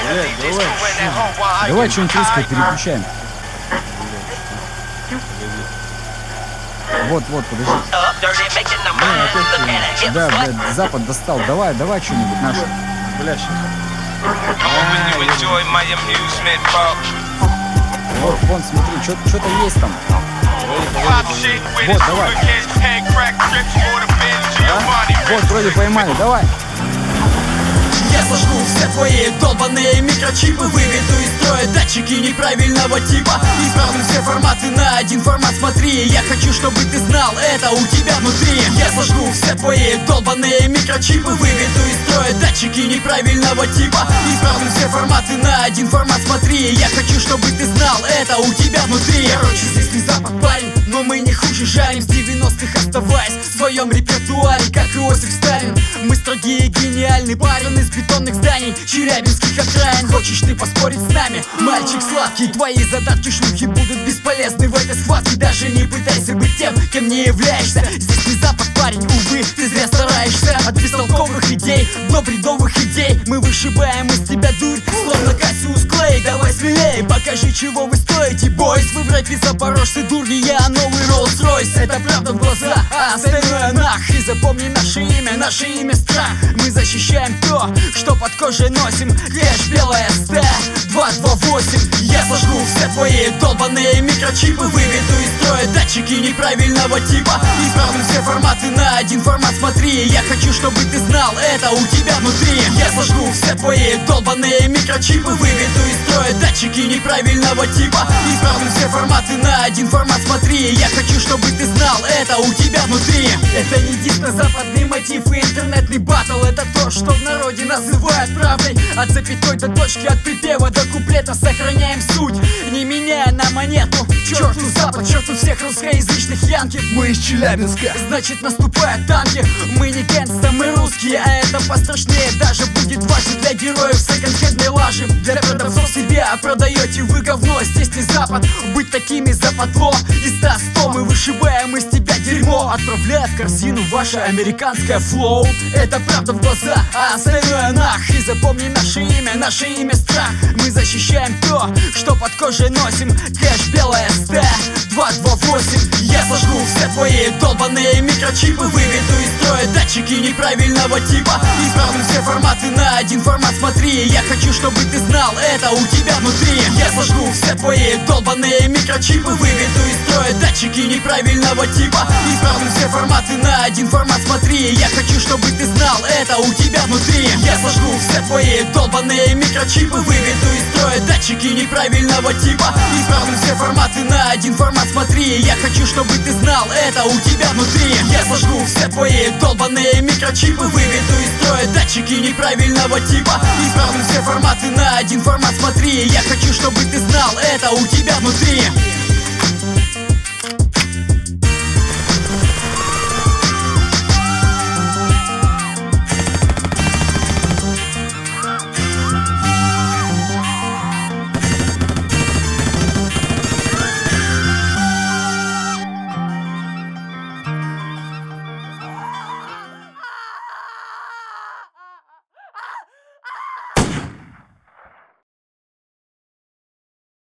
Давай что-нибудь резко переключаем. Вот, подожди. Да, Запад достал. Давай что-нибудь наше. Бля, сейчас. Вон, смотри, что-то есть там. Вот, давай. Вот, вроде поймали, давай. Я сожгу все твои долбаные микрочипы, выведу из строя датчики неправильного типа. Исправлю все форматы на один формат, смотри. Я хочу, чтобы ты знал, это у тебя внутри. Я сожгу все твои долбаные микрочипы, выведу из строя датчики неправильного типа. Исправлю все форматы на один формат, смотри. Я хочу, чтобы ты знал, это у тебя внутри. Короче, здесь не Запад, парень, но мы не хуже жарим. С 90-х оставаясь в своем репертуаре, как Иосиф Сталин. Мы строгие, гениальный парень из бетонных зданий челябинских окраин. Хочешь ты поспорить с нами? Мальчик сладкий, твои задатки шлюхи будут бесполезны в этой схватке. Даже не пытайся быть тем, кем не являешься. Здесь не Запад, парень, увы, ты зря стараешься. От бестолковых идей до бредовых идей мы вышибаем из тебя дурь, словно Кассиус Клей. Давай смелее, покажи, чего вы стоите, бойс. Вы в рэпе запорожцы дурни, я новый Роллс-Ройс. Это правда в глаза, а остальное нах. И запомни наше имя страх. Мы защищаем то, что под кожей носим. Кэш, белая СТ 228. Я сожгу все твои долбаные микрочипы, выведу из строя датчики неправильного типа. Исправлю все форматы на один формат, смотри. Я хочу, чтобы ты знал, это у тебя внутри. Я сожгу все твои долбаные микрочипы, выведу из строя датчики неправильного типа. Исправлю все форматы на один формат, смотри. Я хочу, чтобы ты знал, это у тебя внутри. Это не диско-западный мотив и интернетный баттл. Это то, что в народе называют правдой. От запятой до точки, от припева до куплета сохраняем суть, не меняя на монету. Черту Запад, черту всех русскоязычных янки. Мы из Челябинска, значит наступают танки. Мы не гангста, мы русские, а это пострашнее даже будет важно для героев секонд-хендной лажи. Для продавцов себя продаете вы говно. Здесь не Запад, быть такими западло. Из 100 мы вышибаем из тебя дерьмо, отправляя в корзину ваше американское флоу. Это правда в глаза, а остальное нах. И запомни наше имя страх. Мы защищаем то, что под кожей носим. Кэш, белая СТ 228. Я сожгу все твои долбаные микрочипы, выведу из строя датчики неправильного типа. Исправлю все форматы на один формат, смотри. Я хочу, чтобы ты знал, это у тебя внутри. Я сожгу все твои долбаные микрочипы, выведу из строя датчики неправильного типа. Исправлю все форматы на один формат, смотри. Я хочу, чтобы ты знал, это у тебя внутри. Я сожгу все твои долбаные микрочипы, выведу из строя датчики неправильного типа. Исправлю все форматы на один формат, смотри. Я хочу, чтобы ты знал, это у тебя внутри. Я сожгу все твои долбаные микрочипы, выведу из строя датчики неправильного типа. Исправлю все форматы на один формат, смотри. Я хочу, чтобы ты знал, это у тебя внутри.